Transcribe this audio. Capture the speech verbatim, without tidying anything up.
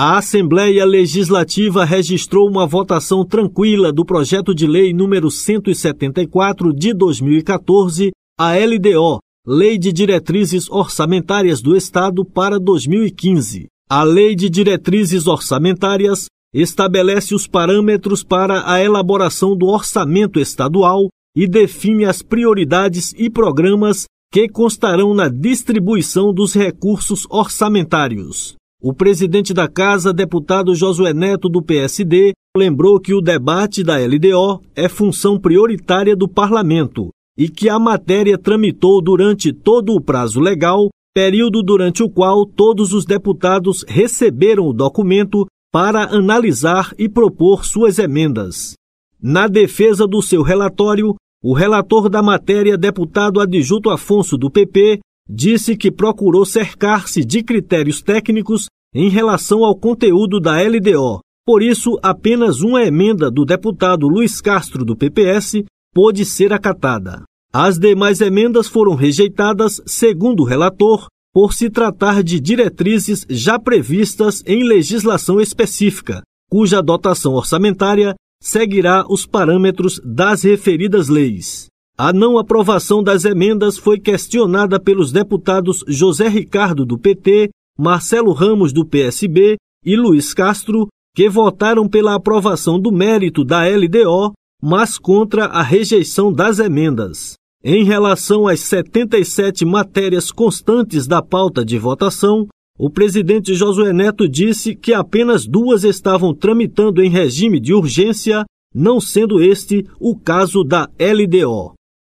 A Assembleia Legislativa registrou uma votação tranquila do projeto de lei número cento e setenta e quatro de dois mil e quatorze, a L D O, Lei de Diretrizes Orçamentárias do Estado para dois mil e quinze. A Lei de Diretrizes Orçamentárias estabelece os parâmetros para a elaboração do orçamento estadual e define as prioridades e programas que constarão na distribuição dos recursos orçamentários. O presidente da Casa, deputado Josué Neto, do P S D, lembrou que o debate da L D O é função prioritária do Parlamento e que a matéria tramitou durante todo o prazo legal, período durante o qual todos os deputados receberam o documento para analisar e propor suas emendas. Na defesa do seu relatório, o relator da matéria, deputado Adjuto Afonso, do P P, disse que procurou cercar-se de critérios técnicos em relação ao conteúdo da L D O. Por isso, apenas uma emenda do deputado Luiz Castro, do P P S, pôde ser acatada. As demais emendas foram rejeitadas, segundo o relator, por se tratar de diretrizes já previstas em legislação específica, cuja dotação orçamentária seguirá os parâmetros das referidas leis. A não aprovação das emendas foi questionada pelos deputados José Ricardo, do P T, Marcelo Ramos, do P S B e Luiz Castro, que votaram pela aprovação do mérito da L D O, mas contra a rejeição das emendas. Em relação às setenta e sete matérias constantes da pauta de votação, o presidente Josué Neto disse que apenas duas estavam tramitando em regime de urgência, não sendo este o caso da L D O.